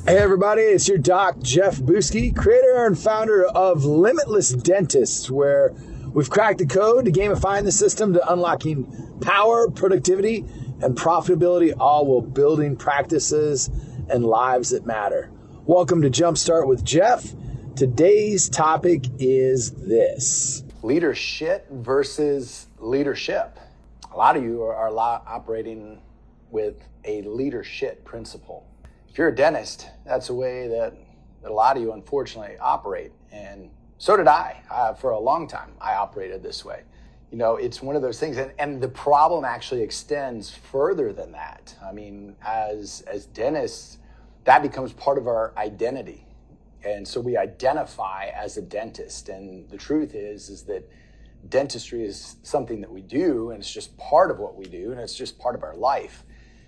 Hey everybody, it's your doc, Jeff Buski, creator and founder of Limitless Dentists, where we've cracked the code to gamifying the system to unlocking power, productivity, and profitability, all while building practices and lives that matter. Welcome to Jumpstart with Jeff. Today's topic is this. Leadership versus leadership. A lot of you are operating with a leadership principle. If you're a dentist, that's the way that a lot of you unfortunately operate. And so did I. For a long time, I operated this way. You know, it's one of those things, and the problem actually extends further than that. I mean, as dentists, that becomes part of our identity. And so we identify as a dentist. And the truth is that dentistry is something that we do, and it's just part of what we do, and it's just part of our life.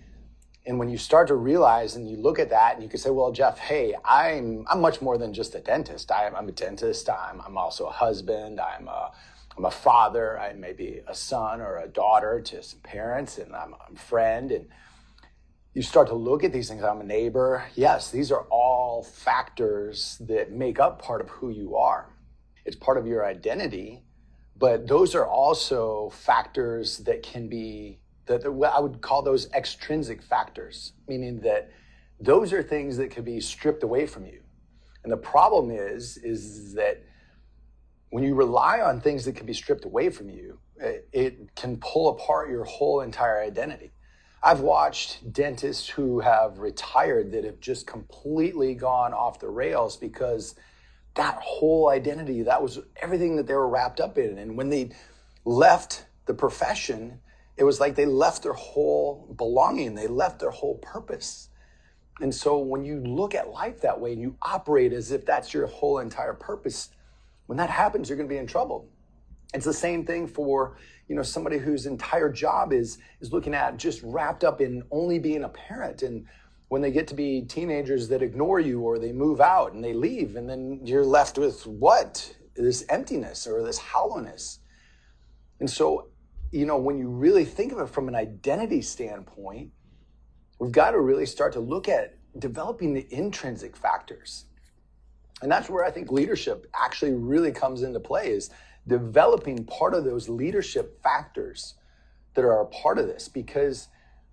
And when you start to realize and you look at that and you can say, well, Jeff, hey, I'm much more than just a dentist. I'm a dentist. I'm also a husband. I'm a father. I may be a son or a daughter to some parents, and I'm a friend. And you start to look at these things. I'm a neighbor. Yes, these are all factors that make up part of who you are. It's part of your identity, but those are also factors that can be that I would call those extrinsic factors, meaning that those are things that could be stripped away from you. And the problem is that when you rely on things that can be stripped away from you, it can pull apart your whole entire identity. I've watched dentists who have retired that have just completely gone off the rails because that whole identity, that was everything that they were wrapped up in. And when they left the profession, it was like they left their whole belonging. They left their whole purpose. And so when you look at life that way and you operate as if that's your whole entire purpose, when that happens, you're going to be in trouble. It's the same thing for, somebody whose entire job is looking at just wrapped up in only being a parent. And when they get to be teenagers that ignore you or they move out and they leave, and then you're left with what? This emptiness or this hollowness. And so, when you really think of it from an identity standpoint, we've got to really start to look at developing the intrinsic factors. And that's where I think leadership actually really comes into play, is developing part of those leadership factors that are a part of this. Because,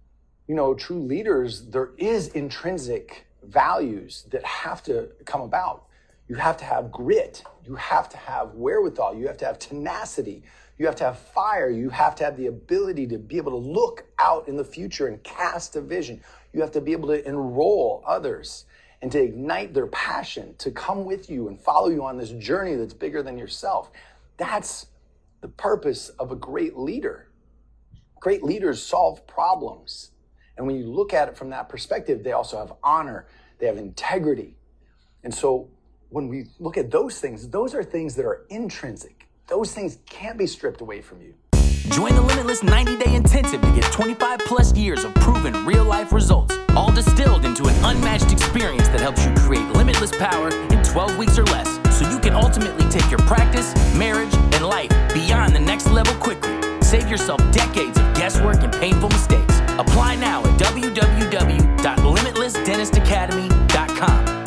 true leaders, there is intrinsic values that have to come about. You have to have grit. You have to have wherewithal. You have to have tenacity. You have to have fire. You have to have the ability to be able to look out in the future and cast a vision. You have to be able to enroll others and to ignite their passion to come with you and follow you on this journey that's bigger than yourself. That's the purpose of a great leader. Great leaders solve problems. And when you look at it from that perspective, they also have honor. They have integrity. And so when we look at those things, those are things that are intrinsic. Those things can't be stripped away from you. Join the Limitless 90-day intensive to get 25 plus years of proven real-life results, all distilled into an unmatched experience that helps you create limitless power in 12 weeks or less, so you can ultimately take your practice, marriage, and life beyond the next level quickly. Save yourself decades of guesswork and painful mistakes. Apply now at www.limitlessdentistacademy.com.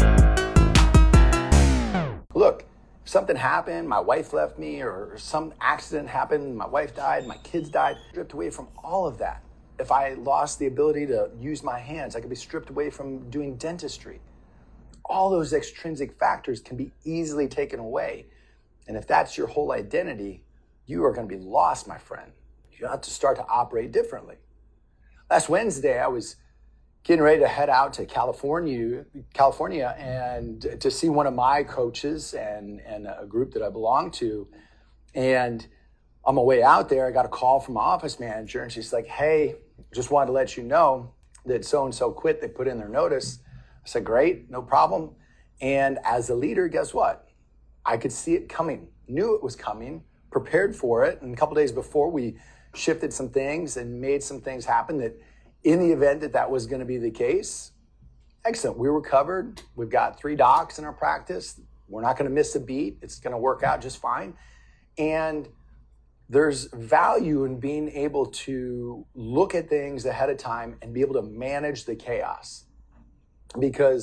Look, if something happened, my wife left me, or some accident happened, my wife died, my kids died, stripped away from all of that. If I lost the ability to use my hands, I could be stripped away from doing dentistry. All those extrinsic factors can be easily taken away. And if that's your whole identity, you are going to be lost, my friend. You have to start to operate differently. Last Wednesday, I was getting ready to head out to California and to see one of my coaches and a group that I belong to. And on my way out there, I got a call from my office manager, and she's like, hey, just wanted to let you know that so-and-so quit. They put in their notice. I said, great, no problem. And as a leader, guess what? I could see it coming, knew it was coming, prepared for it. And a couple days before, we shifted some things and made some things happen that in the event that that was going to be the case, excellent. We were covered. We've got 3 docs in our practice. We're not going to miss a beat. It's going to work out just fine. And there's value in being able to look at things ahead of time and be able to manage the chaos. Because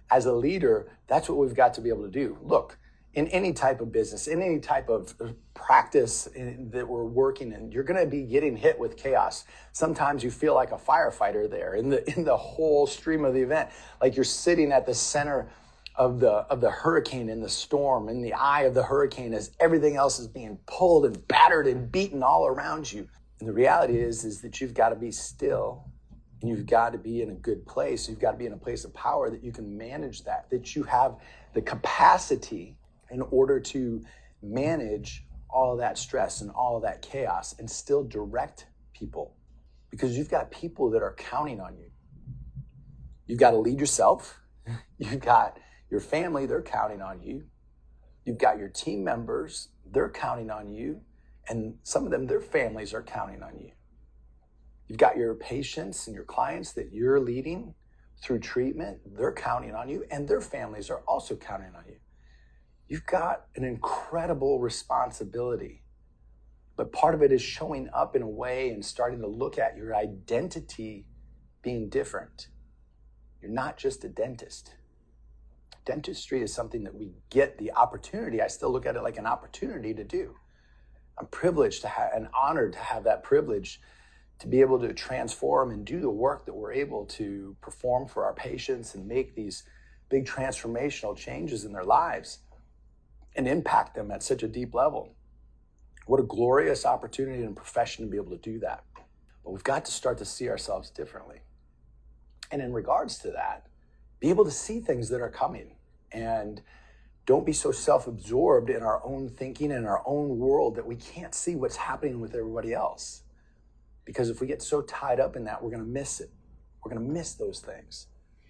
as a leader, that's what we've got to be able to do. Look, in any type of business, in any type of practice that we're working in, you're going to be getting hit with chaos. Sometimes you feel like a firefighter there in the whole stream of the event, like you're sitting at the center of the hurricane, in the storm, in the eye of the hurricane, as everything else is being pulled and battered and beaten all around you. And the reality is that you've got to be still, and you've got to be in a good place. You've got to be in a place of power that you can manage that you have the capacity in order to manage all of that stress and all of that chaos and still direct people, because you've got people that are counting on you. You've got to lead yourself. You've got your family, they're counting on you. You've got your team members, they're counting on you. And some of them, their families are counting on you. You've got your patients and your clients that you're leading through treatment, they're counting on you, and their families are also counting on you. You've got an incredible responsibility, but part of it is showing up in a way and starting to look at your identity being different. You're not just a dentist. Dentistry is something that we get the opportunity. I still look at it like an opportunity to do. I'm privileged to have and honored to have that privilege to be able to transform and do the work that we're able to perform for our patients and make these big transformational changes in their lives and impact them at such a deep level. What a glorious opportunity and profession to be able to do that. But we've got to start to see ourselves differently. And in regards to that, be able to see things that are coming, and don't be so self-absorbed in our own thinking and our own world that we can't see what's happening with everybody else. Because if we get so tied up in that, we're going to miss it. We're going to miss those things.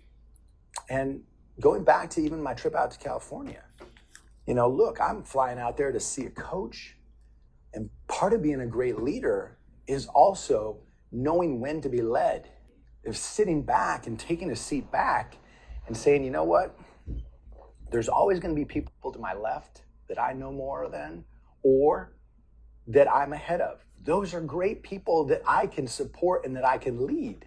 And going back to even my trip out to California, look, I'm flying out there to see a coach. And part of being a great leader is also knowing when to be led. If sitting back and taking a seat back and saying, you know what? There's always going to be people to my left that I know more than, or that I'm ahead of. Those are great people that I can support and that I can lead.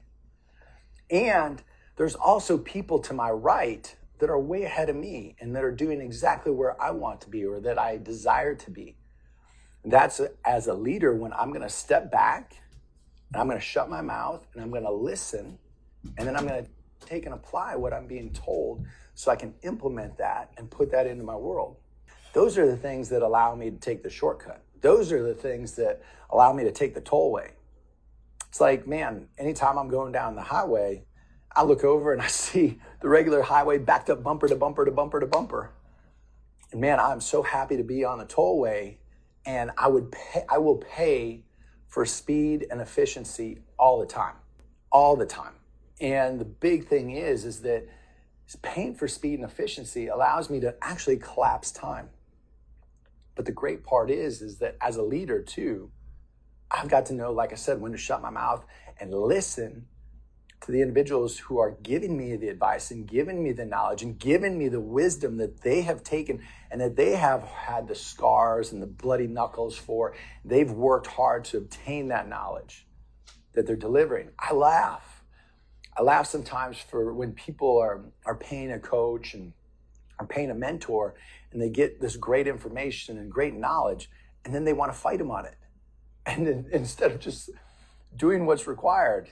And there's also people to my right that are way ahead of me and that are doing exactly where I want to be or that I desire to be. And that's as a leader when I'm going to step back and I'm going to shut my mouth and I'm going to listen, and then I'm going to take and apply what I'm being told so I can implement that and put that into my world. Those are the things that allow me to take the shortcut. Those are the things that allow me to take the tollway. It's like, man, anytime I'm going down the highway, I look over and I see the regular highway backed up bumper to bumper to bumper to bumper. And man, I'm so happy to be on the tollway, and I will pay for speed and efficiency all the time. And the big thing is that paying for speed and efficiency allows me to actually collapse time. But the great part is that as a leader too, I've got to know, like I said, when to shut my mouth and listen to the individuals who are giving me the advice and giving me the knowledge and giving me the wisdom that they have taken and that they have had the scars and the bloody knuckles for. They've worked hard to obtain that knowledge that they're delivering. I laugh sometimes for when people are paying a coach and are paying a mentor and they get this great information and great knowledge, and then they want to fight them on it. And then, instead of just doing what's required,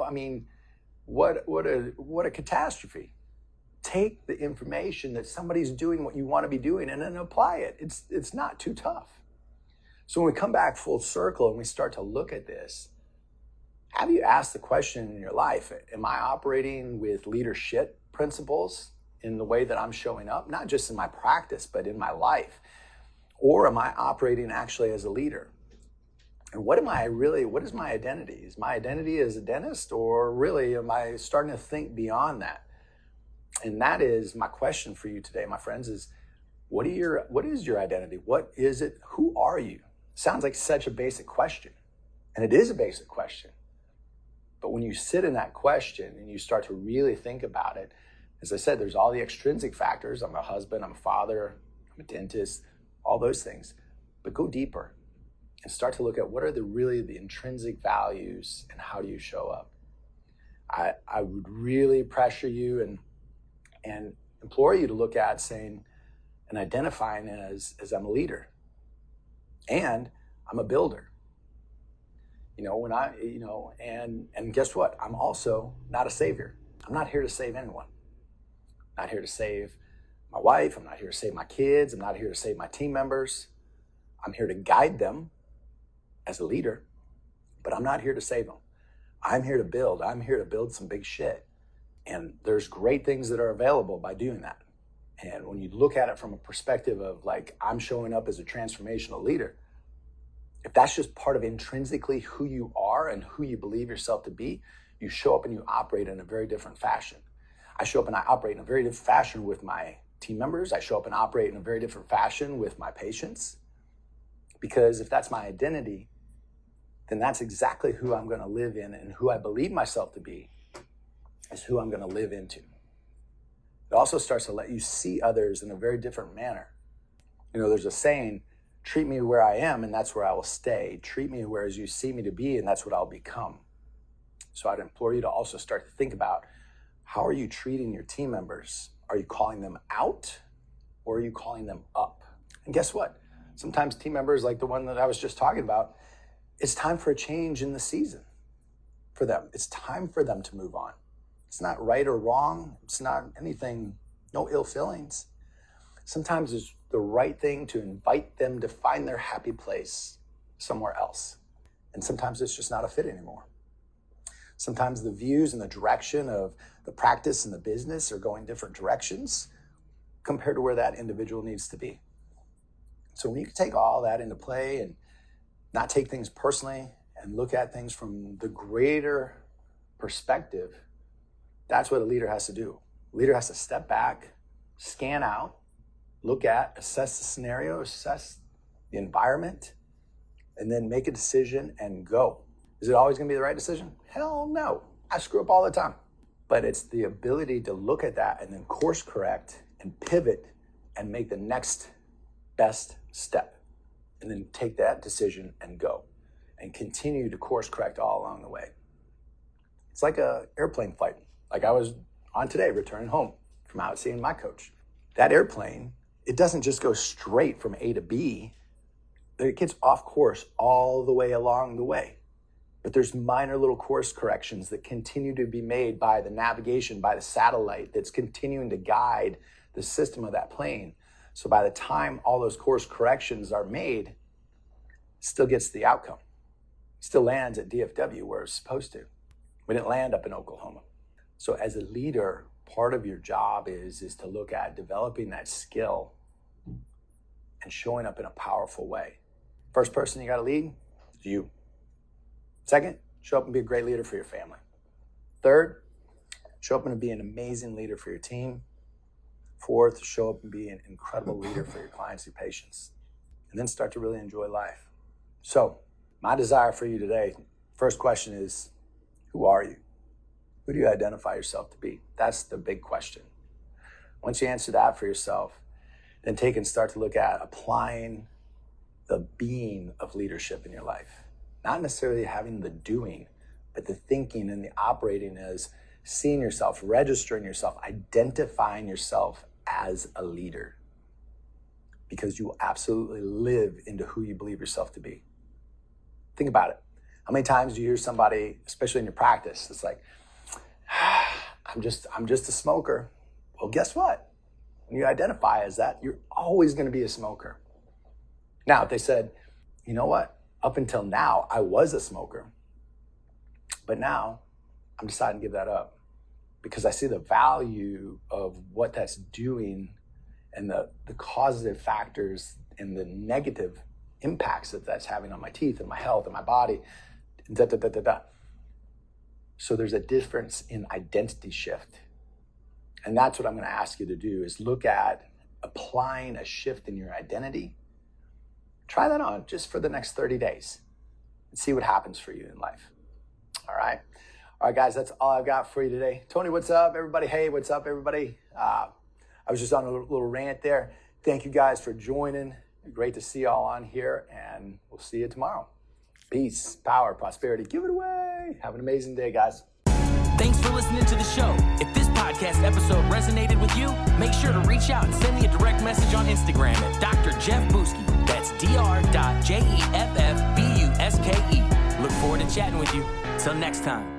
what a catastrophe. Take the information that somebody's doing what you want to be doing and then apply it. It's not too tough. So when we come back full circle and we start to look at this, have you asked the question in your life, am I operating with leadership principles in the way that I'm showing up? Not just in my practice, but in my life. Or am I operating actually as a leader? And what is my identity? Is my identity as a dentist, or really am I starting to think beyond that? And that is my question for you today, my friends, is what is your identity? What is it? Who are you? Sounds like such a basic question. And it is a basic question. But when you sit in that question and you start to really think about it, as I said, there's all the extrinsic factors. I'm a husband, I'm a father, I'm a dentist, all those things. But go deeper and start to look at what are the intrinsic values and how do you show up. I would really pressure you and implore you to look at saying and identifying as I'm a leader and I'm a builder. And guess what? I'm also not a savior. I'm not here to save anyone. I'm not here to save my wife. I'm not here to save my kids. I'm not here to save my team members. I'm here to guide them as a leader, but I'm not here to save them. I'm here to build. I'm here to build some big shit. And there's great things that are available by doing that. And when you look at it from a perspective of like, I'm showing up as a transformational leader, if that's just part of intrinsically who you are and who you believe yourself to be, you show up and you operate in a very different fashion. I show up and I operate in a very different fashion with my team members. I show up and operate in a very different fashion with my patients. Because if that's my identity, then that's exactly who I'm going to live in, and who I believe myself to be is who I'm going to live into. It also starts to let you see others in a very different manner. There's a saying, treat me where I am, and that's where I will stay. Treat me where as you see me to be, and that's what I'll become. So I'd implore you to also start to think about, how are you treating your team members? Are you calling them out, or are you calling them up? And guess what? Sometimes team members, like the one that I was just talking about, it's time for a change in the season for them. It's time for them to move on. It's not right or wrong. It's not anything, no ill feelings. Sometimes it's the right thing to invite them to find their happy place somewhere else. And sometimes it's just not a fit anymore. Sometimes the views and the direction of the practice and the business are going different directions compared to where that individual needs to be. So when you can take all that into play and not take things personally and look at things from the greater perspective, that's what a leader has to do. A leader has to step back, scan out, look at, assess the scenario, assess the environment, and then make a decision and go. Is it always going to be the right decision? Hell no. I screw up all the time. But it's the ability to look at that and then course correct and pivot and make the next best step. And then take that decision and go. And continue to course correct all along the way. It's like an airplane flight. Like I was on today, returning home from out seeing my coach. That airplane, it doesn't just go straight from A to B. It gets off course all the way along the way. But there's minor little course corrections that continue to be made by the navigation, by the satellite that's continuing to guide the system of that plane. So by the time all those course corrections are made, it still gets the outcome. It still lands at DFW where it's supposed to. We didn't land up in Oklahoma. So as a leader, part of your job is to look at developing that skill and showing up in a powerful way. First person you got to lead is you. Second, show up and be a great leader for your family. Third, show up and be an amazing leader for your team. Fourth, show up and be an incredible leader for your clients and patients. And then start to really enjoy life. So, my desire for you today, first question is, who are you? Who do you identify yourself to be? That's the big question. Once you answer that for yourself, then take and start to look at applying the being of leadership in your life. Not necessarily having the doing, but the thinking and the operating as seeing yourself, registering yourself, identifying yourself as a leader. Because you will absolutely live into who you believe yourself to be. Think about it. How many times do you hear somebody, especially in your practice, it's like, I'm just a smoker. Well, guess what? When you identify as that, you're always going to be a smoker. Now, if they said, you know what? Up until now, I was a smoker. But now, I'm deciding to give that up. Because I see the value of what that's doing and the causative factors and the negative impacts that that's having on my teeth and my health and my body. So there's a difference in identity shift. And that's what I'm going to ask you to do is look at applying a shift in your identity. Try that on just for the next 30 days and see what happens for you in life. All right. All right, guys, that's all I've got for you today. Tony, what's up, everybody? Hey, what's up, everybody? I was just on a little rant there. Thank you guys for joining. Great to see y'all on here, and we'll see you tomorrow. Peace, power, prosperity. Give it away. Have an amazing day, guys. Thanks for listening to the show. If this podcast episode resonated with you, make sure to reach out and send me a direct message on Instagram at Dr. Jeff Buske. That's dr.jeffbuske. Look forward to chatting with you. Till next time.